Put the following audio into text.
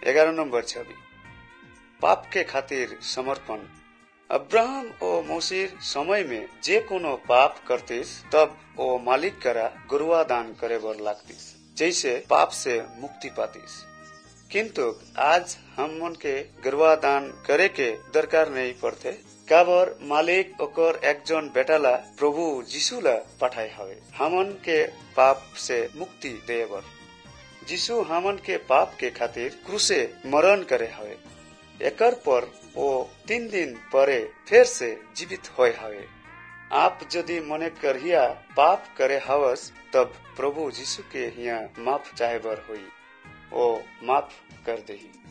11 number छवि पाप के खातिर समर्पण। अब्राहम ओ मौसीर समय में जे कोनो पाप करतीस तब ओ मालिक करा गुरुआ दान करे बर लागतीस, जैसे पाप से मुक्ति पातीस। किंतु आज हम मन के गुरुआ दान करे के दरकार नहीं पड़ते, काबर मालिक ओकर एकजन बेटाला प्रभु जीशुला पठाए हवे हमन के पाप से मुक्ति देवर। जीशु हमन के पाप के खातिर क्रूसे मरण करे हवे, एकर पर ओ 3 दिन परे फिर से जीवित होए हवे। आप यदि मने करहिया पाप करे हवस तब प्रभु जीशु के हिया माफ चाहे बर होई, ओ माफ कर देही।